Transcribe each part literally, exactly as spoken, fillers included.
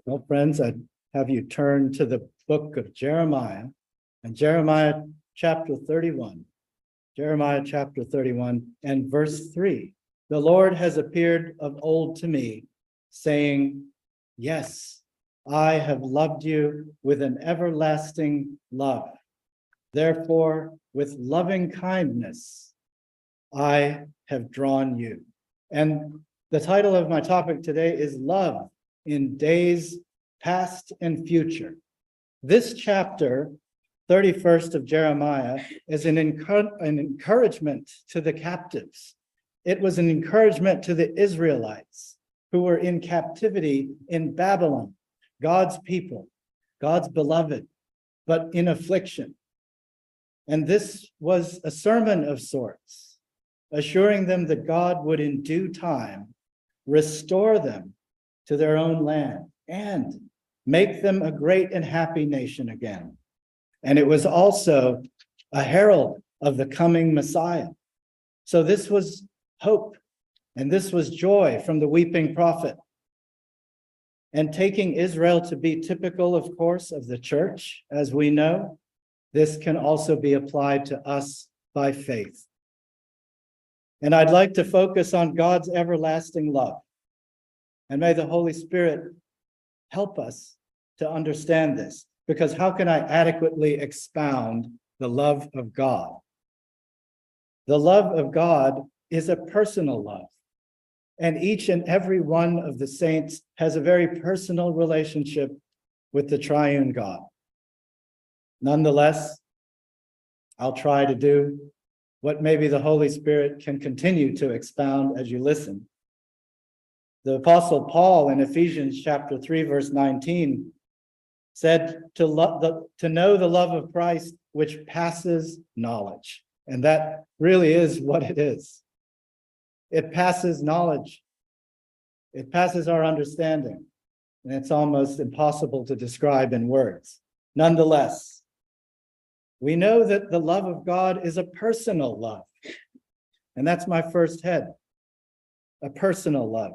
Well, friends, I'd have you turn to the book of Jeremiah and Jeremiah chapter thirty-one. Jeremiah chapter thirty-one and verse three. The Lord has appeared of old to me, saying, yes, I have loved you with an everlasting love. Therefore, with loving kindness, I have drawn you. And the title of my topic today is Love in Days Past and Future. This chapter, thirty-first of Jeremiah, is an, encu- an encouragement to the captives. It was an encouragement to the Israelites who were in captivity in Babylon, God's people, God's beloved, but in affliction. And this was a sermon of sorts, assuring them that God would in due time restore them to their own land and make them a great and happy nation again. And it was also a herald of the coming Messiah. So this was hope, and this was joy from the weeping prophet. And taking Israel to be typical, of course, of the church, as we know, this can also be applied to us by faith. And I'd like to focus on God's everlasting love. And may the Holy Spirit help us to understand this, because how can I adequately expound the love of God? The love of God is a personal love, and each and every one of the saints has a very personal relationship with the triune God. Nonetheless, I'll try to do what maybe the Holy Spirit can continue to expound as you listen. The Apostle Paul in Ephesians chapter three, verse nineteen, said to, lo- the, to know the love of Christ, which passes knowledge. And that really is what it is. It passes knowledge. It passes our understanding. And it's almost impossible to describe in words. Nonetheless, we know that the love of God is a personal love. And that's my first head, a personal love.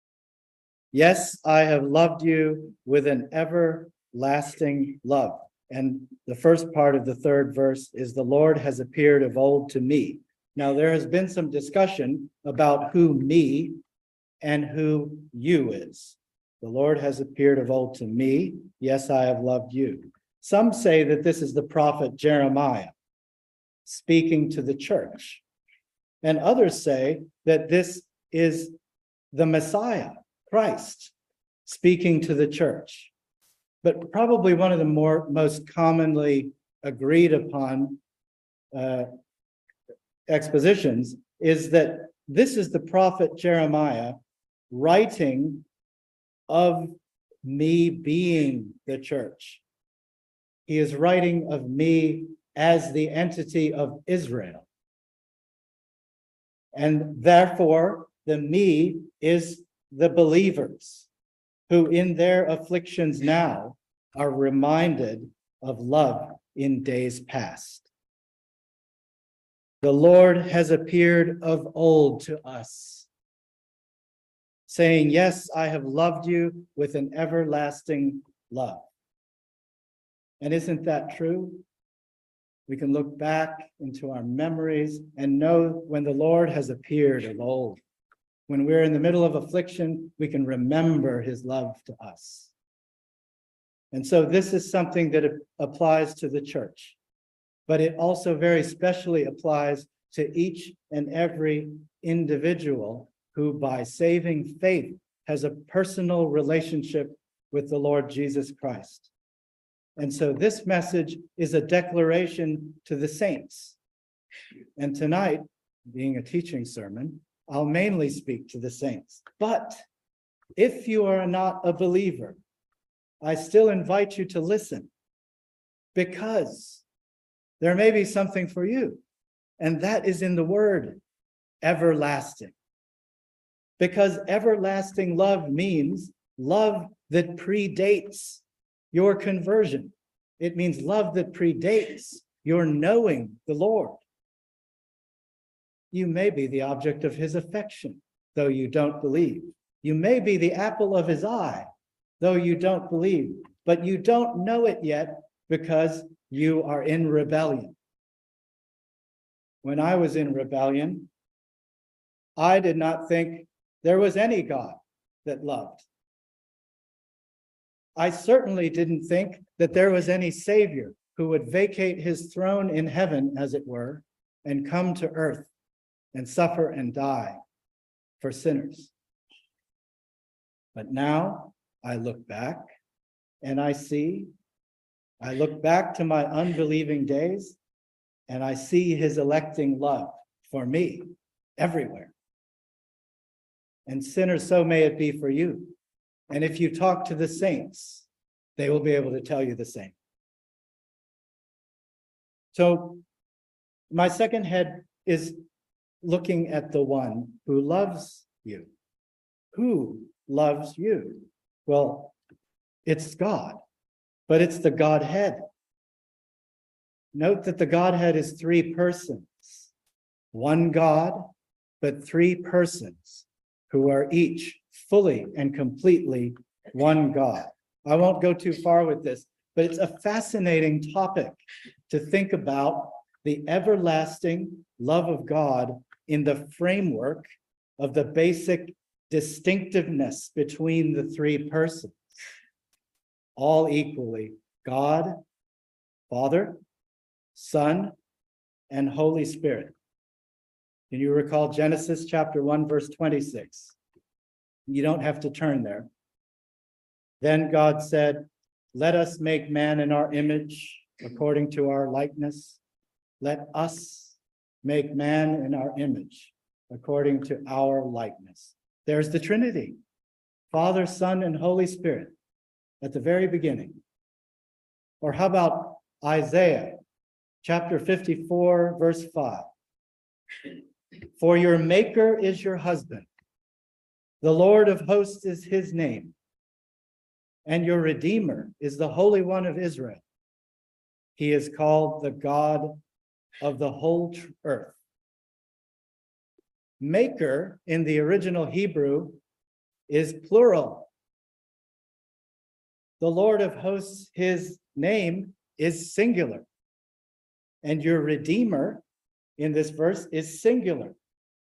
Yes, I have loved you with an everlasting love. And the first part of the third verse is the Lord has appeared of old to me. Now, there has been some discussion about who me and who you is. The Lord has appeared of old to me. Yes, I have loved you. Some say that this is the prophet Jeremiah speaking to the church. And others say that this is the Messiah, Christ, speaking to the church. But probably one of the more most commonly agreed upon uh, expositions is that this is the prophet Jeremiah writing of me being the church. He is writing of me as the entity of Israel. And therefore, the me is the believers who in their afflictions now are reminded of love in days past. The Lord has appeared of old to us, saying, yes, I have loved you with an everlasting love. And isn't that true? We can look back into our memories and know when the Lord has appeared of old. When we're in the middle of affliction, we can remember his love to us. And so this is something that applies to the church, but it also very specially applies to each and every individual who by saving faith has a personal relationship with the Lord Jesus Christ. And so this message is a declaration to the saints. And tonight, being a teaching sermon, I'll mainly speak to the saints. But if you are not a believer, I still invite you to listen, because there may be something for you. And that is in the word everlasting. Because everlasting love means love that predates your conversion. It means love that predates your knowing the Lord. You may be the object of his affection, though you don't believe. You may be the apple of his eye, though you don't believe, but you don't know it yet because you are in rebellion. When I was in rebellion, I did not think there was any God that loved. I certainly didn't think that there was any Savior who would vacate his throne in heaven, as it were, and come to earth and suffer and die for sinners. But now I look back and I see, I look back to my unbelieving days and I see his electing love for me everywhere. And sinners, so may it be for you. And if you talk to the saints, they will be able to tell you the same. So my second head is looking at the one who loves you. Who loves you? Well, it's God, but it's the Godhead. Note that the Godhead is three persons. One God, but three persons who are each fully and completely one God. I won't go too far with this, but it's a fascinating topic to think about the everlasting love of God in the framework of the basic distinctiveness between the three persons. All equally God, Father, Son, and Holy Spirit. Can you recall Genesis chapter one, verse twenty-six? You don't have to turn there. Then God said, "Let us make man in our image, according to our likeness. Let us make man in our image, according to our likeness." There's the Trinity, Father, Son, and Holy Spirit at the very beginning. Or how about Isaiah chapter fifty-four, verse five? "For your maker is your husband. The Lord of hosts is his name. And your Redeemer is the Holy One of Israel. He is called the God of the whole earth." Maker in the original Hebrew is plural. The Lord of hosts, his name is singular. And your Redeemer in this verse is singular.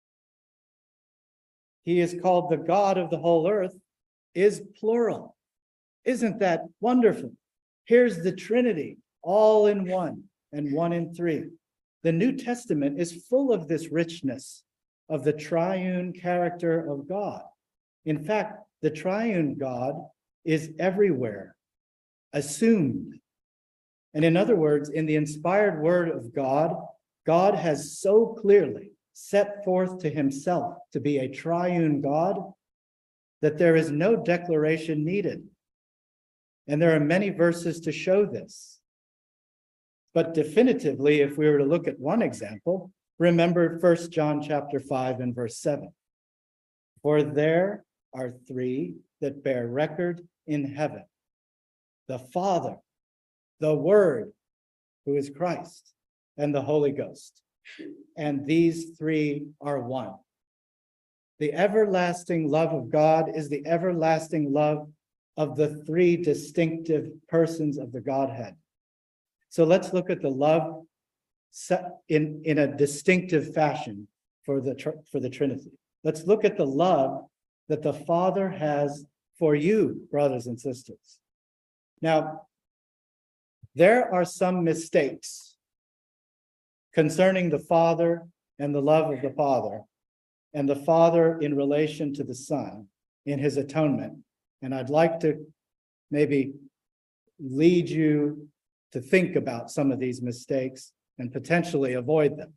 He is called the God of the whole earth is plural. Isn't that wonderful? Here's the Trinity, all in one and one in three. The New Testament is full of this richness of the triune character of God. In fact, the triune God is everywhere, assumed. And in other words, in the inspired word of God, God has so clearly set forth to himself to be a triune God that there is no declaration needed. And there are many verses to show this. But definitively, if we were to look at one example, remember First John chapter five and verse seven. "For there are three that bear record in heaven: the Father, the Word, who is Christ, and the Holy Ghost. And these three are one." The everlasting love of God is the everlasting love of the three distinctive persons of the Godhead. So let's look at the love set in, in a distinctive fashion for the, for the Trinity. Let's look at the love that the Father has for you, brothers and sisters. Now, there are some mistakes concerning the Father and the love of the Father, and the Father in relation to the Son in his atonement. And I'd like to maybe lead you to think about some of these mistakes and potentially avoid them.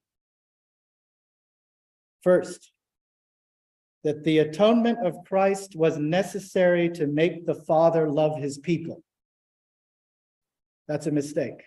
First, that the atonement of Christ was necessary to make the Father love his people. That's a mistake.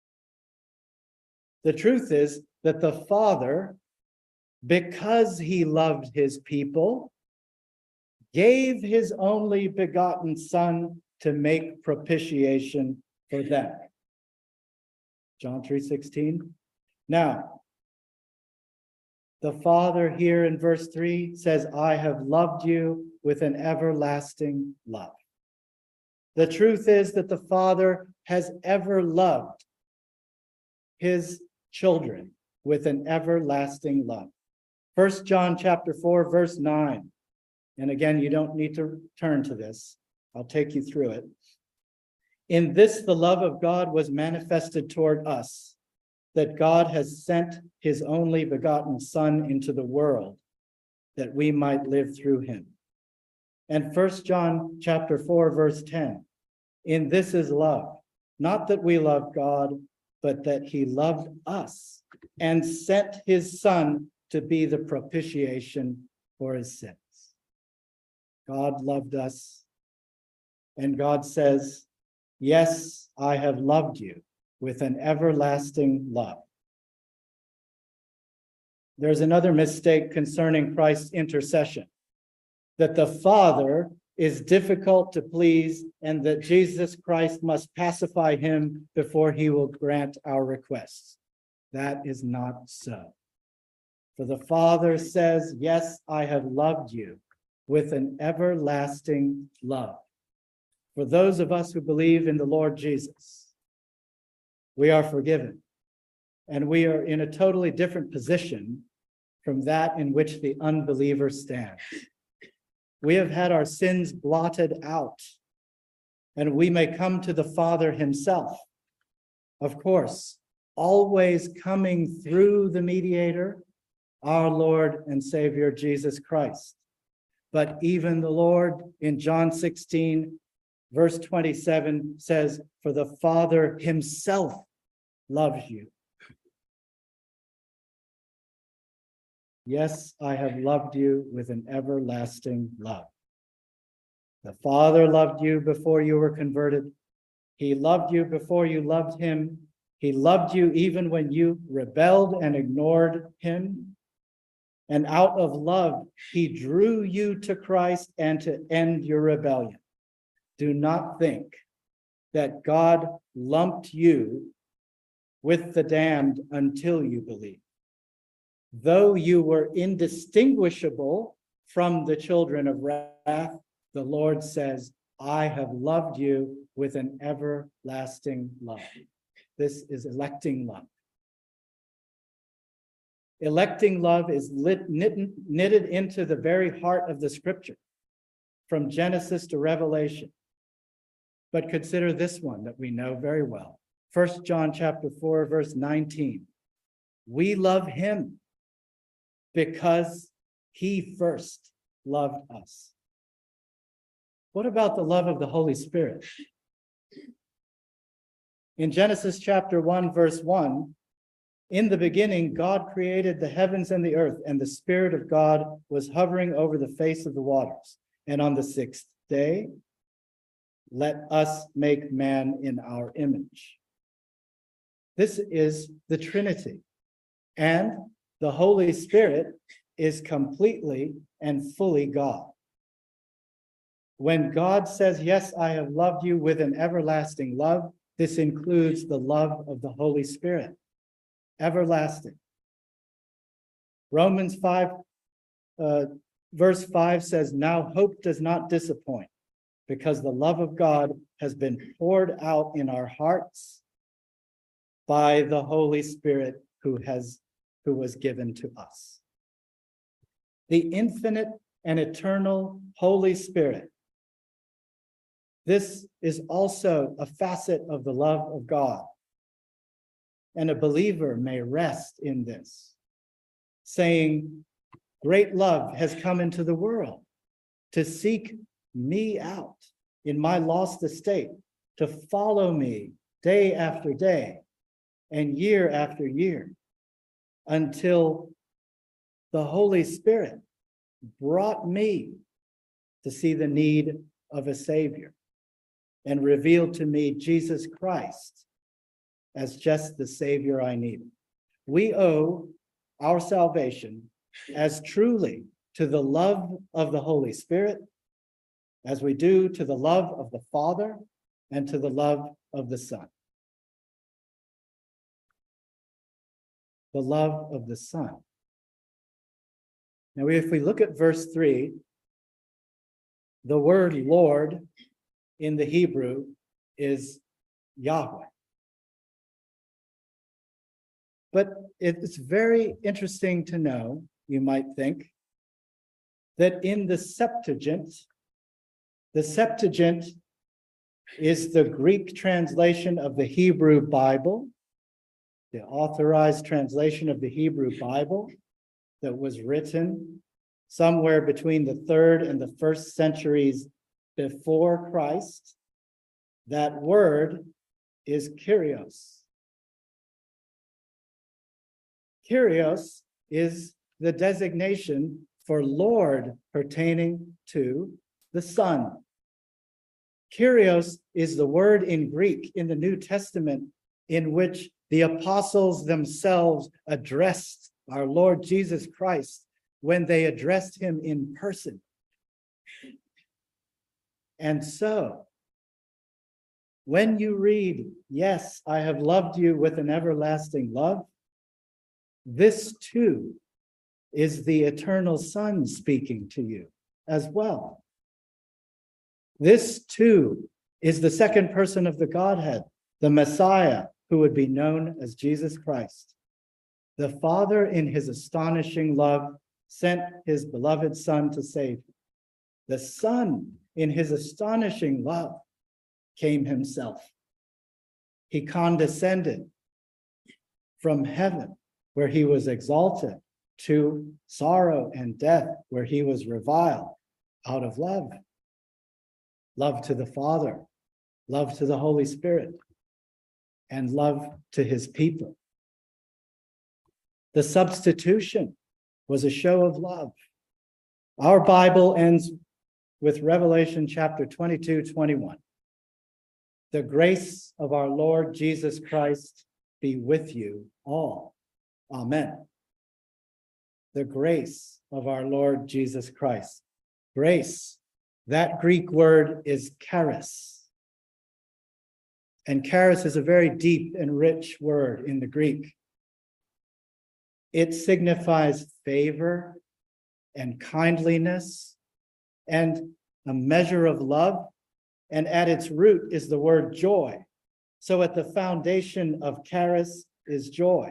The truth is that the Father, because he loved his people, gave his only begotten Son to make propitiation for them. John three sixteen. Now, the Father here in verse three says, "I have loved you with an everlasting love." The truth is that the Father has ever loved his children with an everlasting love. First John chapter four, verse nine. And again, you don't need to turn to this. I'll take you through it. In this, the love of God was manifested toward us, that God has sent his only begotten Son into the world, that we might live through him. And First John chapter four, verse ten. In this is love, not that we love God, but that he loved us and sent his Son to be the propitiation for his sins. God loved us, and God says, yes, I have loved you with an everlasting love. There's another mistake concerning Christ's intercession, that the Father is difficult to please and that Jesus Christ must pacify him before he will grant our requests. That is not so. For the Father says, yes, I have loved you with an everlasting love. For those of us who believe in the Lord Jesus, we are forgiven, and we are in a totally different position from that in which the unbeliever stands. We have had our sins blotted out, and we may come to the Father himself. Of course, always coming through the mediator, our Lord and Savior, Jesus Christ. But even the Lord in John sixteen, verse twenty-seven says, for the Father himself loves you. Yes, I have loved you with an everlasting love. The Father loved you before you were converted. He loved you before you loved him. He loved you even when you rebelled and ignored him. And out of love, he drew you to Christ and to end your rebellion. Do not think that God lumped you with the damned until you believe. Though you were indistinguishable from the children of wrath, the Lord says, I have loved you with an everlasting love. This is electing love. Electing love is lit, knit, knitted into the very heart of the scripture, from Genesis to Revelation. But consider this one that we know very well. First John chapter four, verse nineteen. We love him because he first loved us. What about the love of the Holy Spirit? In Genesis chapter one, verse one, in the beginning, God created the heavens and the earth, and the Spirit of God was hovering over the face of the waters. And on the sixth day, let us make man in our image. This is the Trinity. And the Holy Spirit is completely and fully God. When God says, yes, I have loved you with an everlasting love, this includes the love of the Holy Spirit. Everlasting. Romans five, uh, verse five says, now hope does not disappoint, because the love of God has been poured out in our hearts by the Holy Spirit who has who was given to us. The infinite and eternal Holy Spirit. This is also a facet of the love of God. And a believer may rest in this, saying, great love has come into the world to seek me out in my lost estate, to follow me day after day and year after year, until the Holy Spirit brought me to see the need of a Savior and revealed to me Jesus Christ as just the Savior I needed. We owe our salvation as truly to the love of the Holy Spirit as we do to the love of the Father and to the love of the Son. The love of the Son. Now, if we look at verse three, the word Lord in the Hebrew is Yahweh. But it's very interesting to know, you might think, that in the Septuagint, the Septuagint is the Greek translation of the Hebrew Bible, the authorized translation of the Hebrew Bible that was written somewhere between the third and the first centuries before Christ. That word is Kyrios. Kyrios is the designation for Lord pertaining to the Son. Kyrios is the word in Greek in the New Testament in which the apostles themselves addressed our Lord Jesus Christ when they addressed him in person. And so, when you read, "Yes, I have loved you with an everlasting love," this too is the eternal Son speaking to you as well. This too is the second person of the Godhead, the Messiah, who would be known as Jesus Christ. The Father, in his astonishing love, sent his beloved Son to save him. The Son, in his astonishing love, came himself. He condescended from heaven, where he was exalted, to sorrow and death, where he was reviled, out of love. Love to the Father, love to the Holy Spirit, and love to his people. The substitution was a show of love. Our Bible ends with Revelation chapter twenty-two, twenty-one. The grace of our Lord Jesus Christ be with you all. Amen. The grace of our Lord Jesus Christ. Grace, that Greek word is charis. And charis is a very deep and rich word in the Greek. It signifies favor and kindliness and a measure of love. And at its root is the word joy. So at the foundation of charis is joy.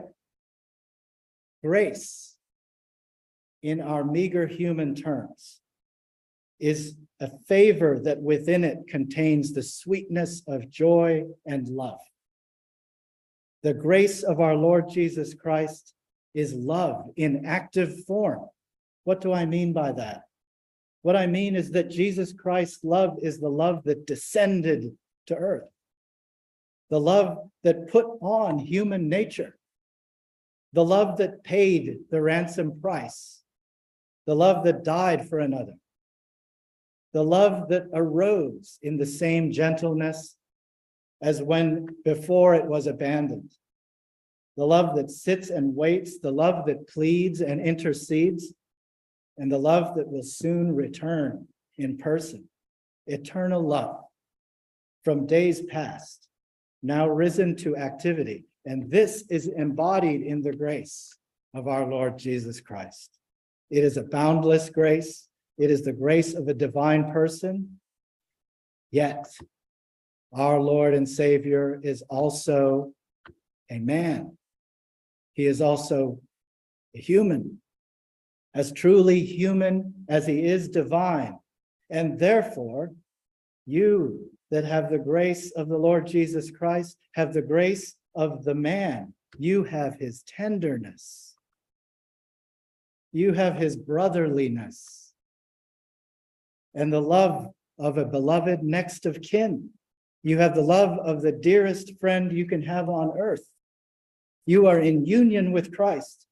Grace, in our meager human terms, is a favor that within it contains the sweetness of joy and love. The grace of our Lord Jesus Christ is love in active form. What do I mean by that? What I mean is that Jesus Christ's love is the love that descended to earth, the love that put on human nature, the love that paid the ransom price, the love that died for another, the love that arose in the same gentleness as when before it was abandoned, the love that sits and waits, the love that pleads and intercedes, and the love that will soon return in person. Eternal love from days past, now risen to activity. And this is embodied in the grace of our Lord Jesus Christ. It is a boundless grace. It is the grace of a divine person. Yet, our Lord and Savior is also a man. He is also a human, as truly human as he is divine. And therefore, you that have the grace of the Lord Jesus Christ have the grace of the man. You have his tenderness. You have his brotherliness and the love of a beloved next of kin. You have the love of the dearest friend you can have on earth. You are in union with Christ.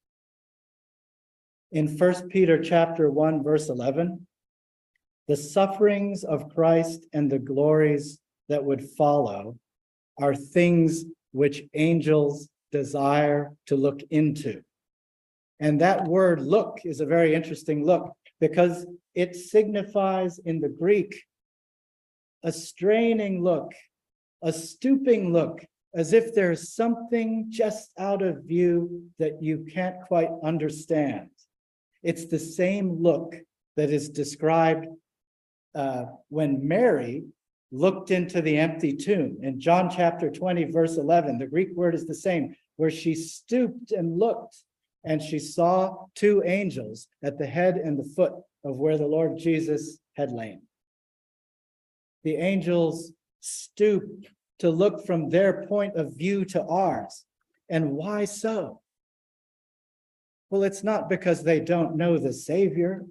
In First Peter chapter one, verse eleven, the sufferings of Christ and the glories that would follow are things which angels desire to look into. And that word look is a very interesting look because it signifies in the Greek a straining look, a stooping look, as if there's something just out of view that you can't quite understand. It's the same look that is described uh, when Mary looked into the empty tomb. In John chapter twenty, verse eleven, the Greek word is the same, where she stooped and looked, and she saw two angels at the head and the foot of where the Lord Jesus had lain. The angels stooped to look from their point of view to ours. And why so? Well, it's not because they don't know the Savior.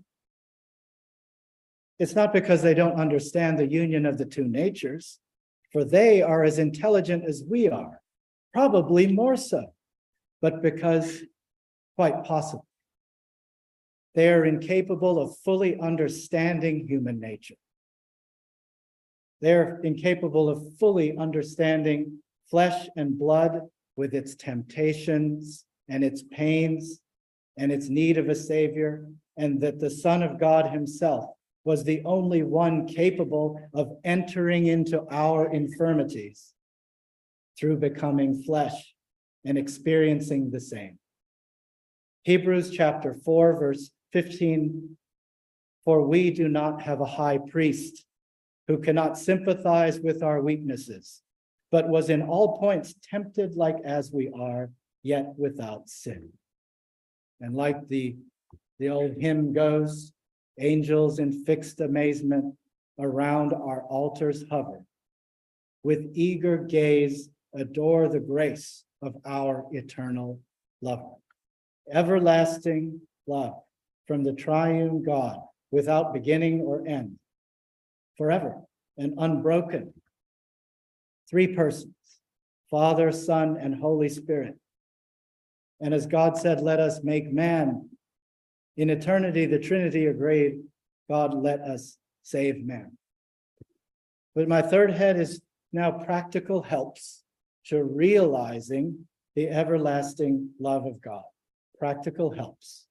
It's not because they don't understand the union of the two natures, for they are as intelligent as we are, probably more so, but because, quite possibly, they are incapable of fully understanding human nature. They're incapable of fully understanding flesh and blood with its temptations and its pains and its need of a Savior, and that the Son of God himself was the only one capable of entering into our infirmities through becoming flesh and experiencing the same. Hebrews chapter four, verse fifteen, for we do not have a high priest who cannot sympathize with our weaknesses, but was in all points tempted like as we are, yet without sin. And like the, the old hymn goes, angels in fixed amazement around our altars hover, with eager gaze adore the grace of our eternal lover. Everlasting love from the triune God, without beginning or end, forever and unbroken. Three persons, Father, Son, and Holy Spirit. And as God said, let us make man. In eternity, the Trinity agreed, God, let us save man. But my third head is now practical helps to realizing the everlasting love of God. Practical helps.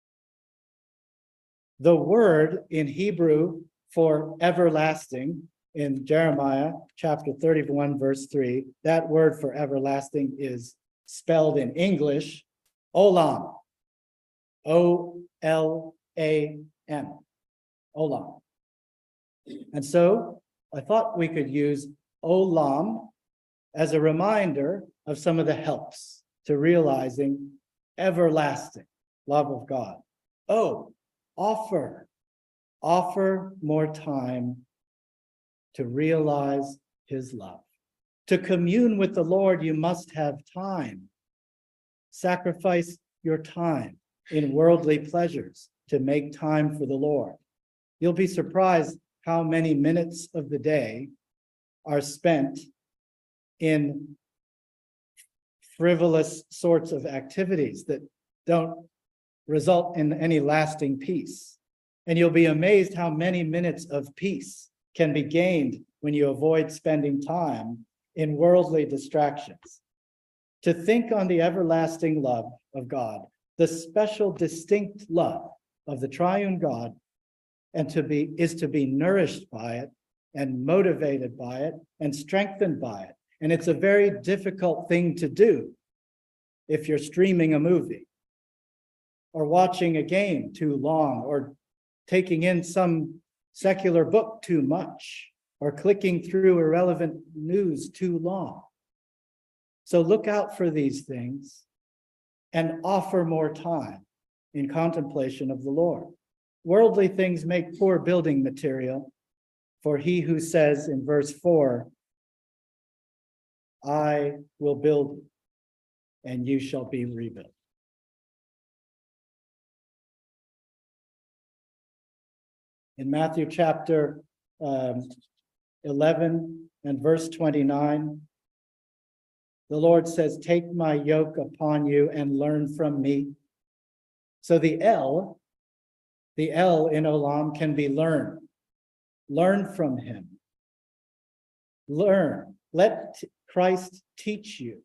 The word in Hebrew for everlasting in Jeremiah chapter thirty-one, verse three, that word for everlasting is spelled in English, olam. O L A M. Olam. And so I thought we could use olam as a reminder of some of the helps to realizing everlasting love of God. Oh, offer. Offer more time to realize his love. To commune with the Lord, you must have time. Sacrifice your time in worldly pleasures to make time for the Lord. You'll be surprised how many minutes of the day are spent in frivolous sorts of activities that don't result in any lasting peace. And you'll be amazed how many minutes of peace can be gained when you avoid spending time in worldly distractions. To think on the everlasting love of God, the special distinct love of the triune God, and to be is to be nourished by it and motivated by it and strengthened by it. And it's a very difficult thing to do if you're streaming a movie or watching a game too long or taking in some secular book too much or clicking through irrelevant news too long. So look out for these things and offer more time in contemplation of the Lord. Worldly things make poor building material, for he who says in verse four, I will build and you shall be rebuilt. In Matthew chapter um, eleven and verse twenty-nine, the Lord says, take my yoke upon you and learn from me. So the L, the L in Olam can be learn. Learn from him. Learn. Let Christ teach you.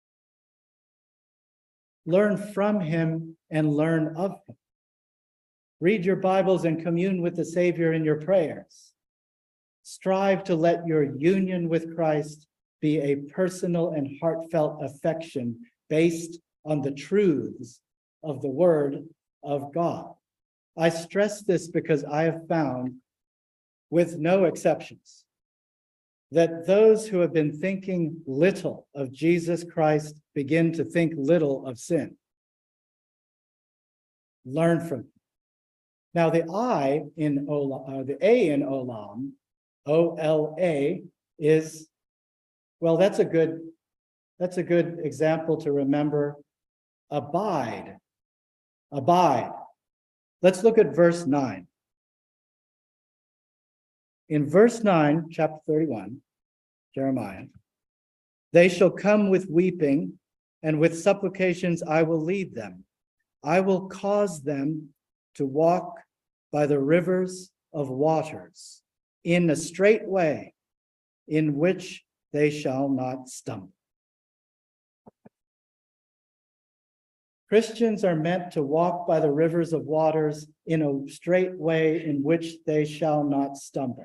Learn from him and learn of him. Read your Bibles and commune with the Savior in your prayers. Strive to let your union with Christ be a personal and heartfelt affection based on the truths of the Word of God. I stress this because I have found, with no exceptions, that those who have been thinking little of Jesus Christ begin to think little of sin. Learn from him. Now, the I in Olam, uh, the A in Olam, O L A, is, well, that's a good, that's a good example to remember. Abide. Abide. Let's look at verse nine. In verse nine, chapter thirty-one, Jeremiah, they shall come with weeping, and with supplications I will lead them. I will cause them to walk by the rivers of waters in a straight way in which they shall not stumble. Christians are meant to walk by the rivers of waters in a straight way in which they shall not stumble.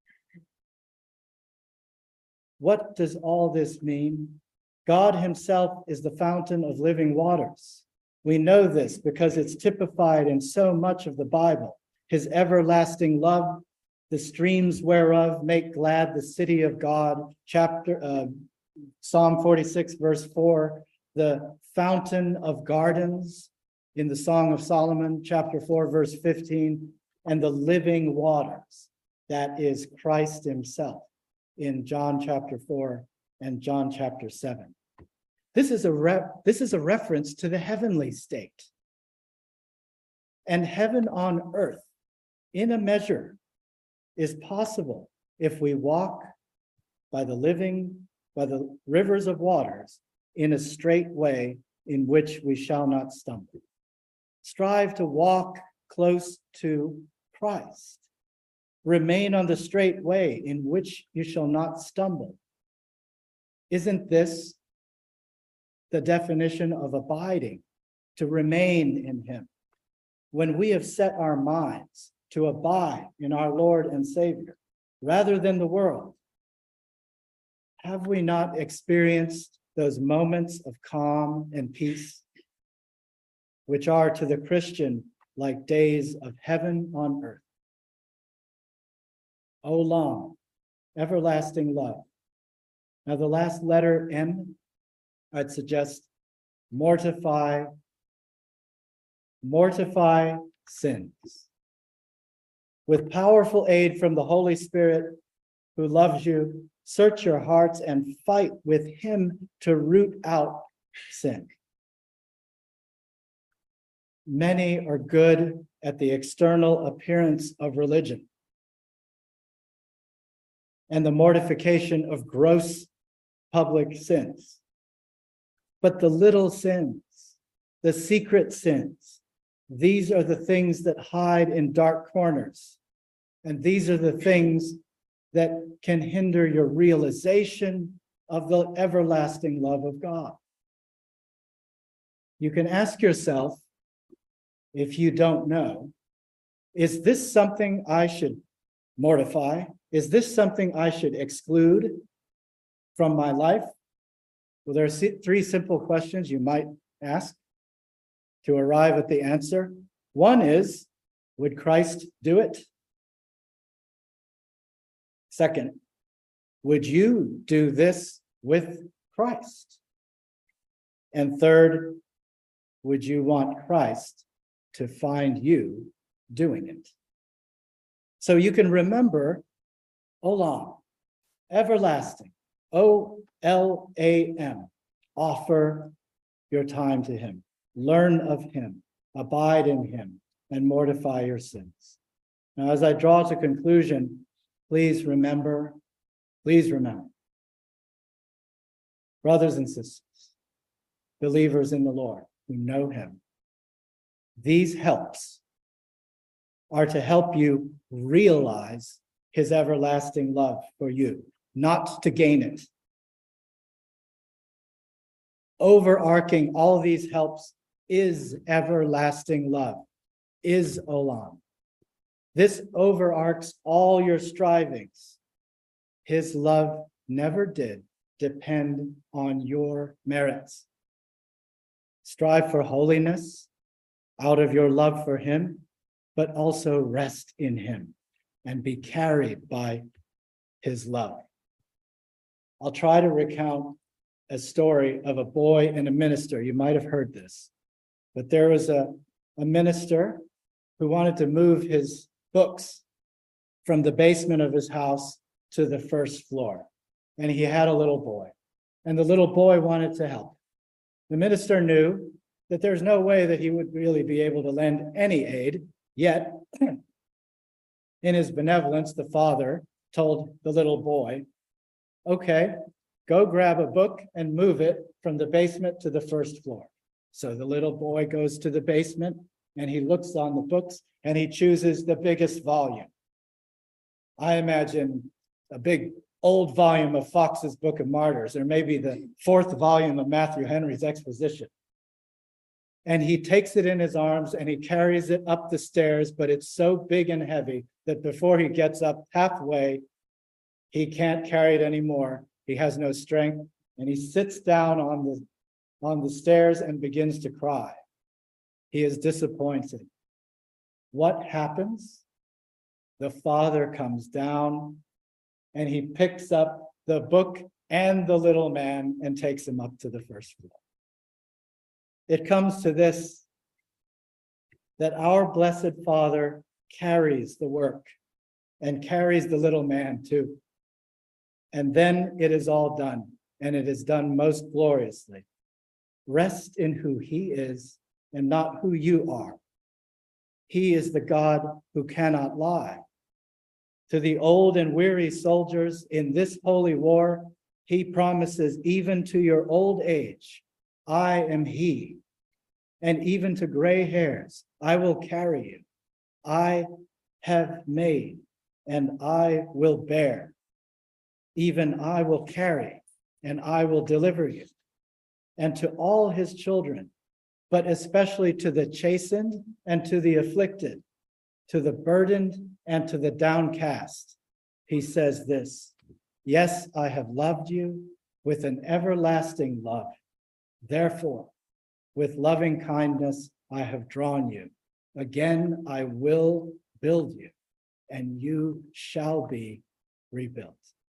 What does all this mean? God himself is the fountain of living waters. We know this because it's typified in so much of the Bible. His everlasting love, the streams whereof make glad the city of God. Chapter uh, Psalm forty-six, verse four, the fountain of gardens in the Song of Solomon, chapter four, verse fifteen, and the living waters, that is Christ himself in John chapter four and John chapter seven. This is a re- this is a reference to the heavenly state. And heaven on earth, in a measure, is possible if we walk by the living, by the rivers of waters in a straight way in which we shall not stumble. Strive to walk close to Christ. Remain on the straight way in which you shall not stumble. Isn't this the definition of abiding? To remain in him. When we have set our minds to abide in our Lord and Savior rather than the world, have we not experienced those moments of calm and peace, which are to the Christian like days of heaven on earth? Olam, everlasting love. Now the last letter, M, I'd suggest mortify, mortify sins. With powerful aid from the Holy Spirit who loves you, search your hearts and fight with him to root out sin. Many are good at the external appearance of religion and the mortification of gross public sins. But the little sins, the secret sins, these are the things that hide in dark corners. And these are the things that can hinder your realization of the everlasting love of God. You can ask yourself, if you don't know, is this something I should mortify? Is this something I should exclude from my life? Well, there are three simple questions you might ask to arrive at the answer. One is, would Christ do it? Second, would you do this with Christ? And third, would you want Christ to find you doing it? So you can remember Olam, everlasting, O L A M. Offer your time to him. Learn of him. Abide in him and mortify your sins. Now, as I draw to conclusion, please remember, please remember, brothers and sisters, believers in the Lord who know him, these helps are to help you realize his everlasting love for you, not to gain it. Overarching all these helps is everlasting love, is Olam. This overarches all your strivings. His love never did depend on your merits. Strive for holiness out of your love for him, but also rest in him and be carried by his love. I'll try to recount a story of a boy and a minister. You might have heard this, but there was a, a minister who wanted to move his books from the basement of his house to the first floor. And he had a little boy, and the little boy wanted to help. The minister knew that there's no way that he would really be able to lend any aid, yet in his benevolence, the father told the little boy, okay, go grab a book and move it from the basement to the first floor. So the little boy goes to the basement and he looks on the books and he chooses the biggest volume. I imagine a big old volume of Fox's Book of Martyrs, or maybe the fourth volume of Matthew Henry's Exposition. And he takes it in his arms and he carries it up the stairs, but it's so big and heavy that before he gets up halfway, he can't carry it anymore. He has no strength, and he sits down on the, on the stairs and begins to cry. He is disappointed. What happens? The father comes down and he picks up the book and the little man and takes him up to the first floor. It comes to this, that our blessed Father carries the work and carries the little man too. And then it is all done, and it is done most gloriously. Rest in who he is and not who you are. He is the God who cannot lie. To the old and weary soldiers in this holy war, he promises, even to your old age, I am he. And even to gray hairs, I will carry you. I have made, and I will bear. Even I will carry, and I will deliver you. And to all his children, but especially to the chastened and to the afflicted, to the burdened and to the downcast, he says this, yes, I have loved you with an everlasting love. Therefore, with loving kindness, I have drawn you. Again, I will build you, and you shall be rebuilt.